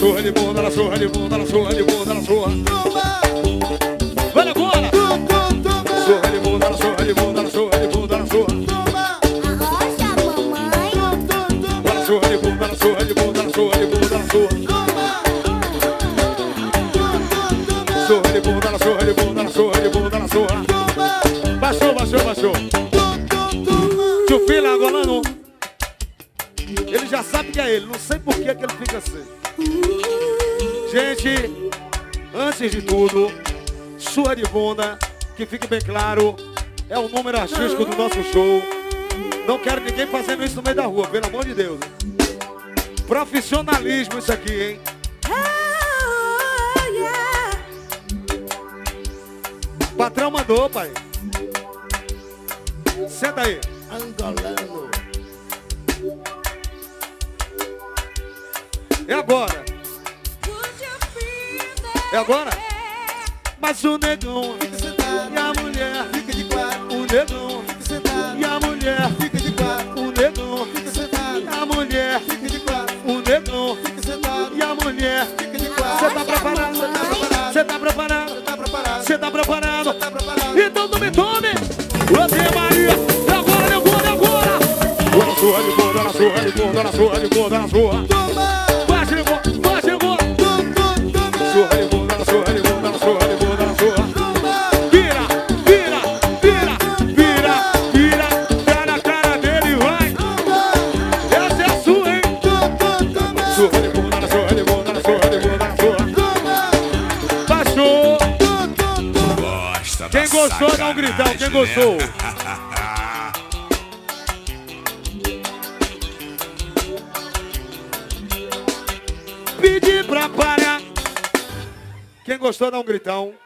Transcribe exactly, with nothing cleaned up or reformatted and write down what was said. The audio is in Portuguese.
surra de bunda, na surra de bunda, na surra de bunda, na surra. Vai agora! Surra de bunda, na surra de bunda, na surra de bunda, na surra. Arrocha, mamãe. Na surra de bunda, na surra de bunda, na surra de bunda, na surra. Surra de bunda, na surra de bunda, na surra de bunda, na surra. Baixou, baixou, baixou. Tio Filho Angolano, ele já sabe que é ele, não sei por que que ele fica assim. Gente, antes de tudo, surra de bunda, que fique bem claro, é o número artístico do nosso show. Não quero ninguém fazendo isso no meio da rua, pelo amor de Deus. Profissionalismo isso aqui, hein? Patrão mandou, pai. Senta aí. Angolano. É agora. É agora? Mas o negão Fica sentado. e a mulher, Fica de quatro. o negão Fica sentado. e a mulher, Fica de quatro. o negão Fica sentado. e a mulher, Fica de quatro. o negão Fica sentado. e a mulher. Fica de Você quatro. tá preparado? Você tá preparado? Você tá preparado? Você tá preparado? Você tá preparado? Tá preparado? Então tome, tome! Você Maria! E agora, negona, agora! Na surra de bunda, na surra de bunda, na surra de bunda, na surra. Vai, chegou, vai, chegou! Surra de bunda, na surra de bunda, na surra de bunda, na surra. Vira, vira, vira, vira, vira. Dá na cara dele e vai. Essa é a sua, hein? Surra de bunda, na surra de bunda, na surra de bunda, na surra. Baixou! Gosta Quem da gostou, dá um gritão. Quem sacanagem, gostou? né? Pedi pra parar. Quem gostou, dá um gritão.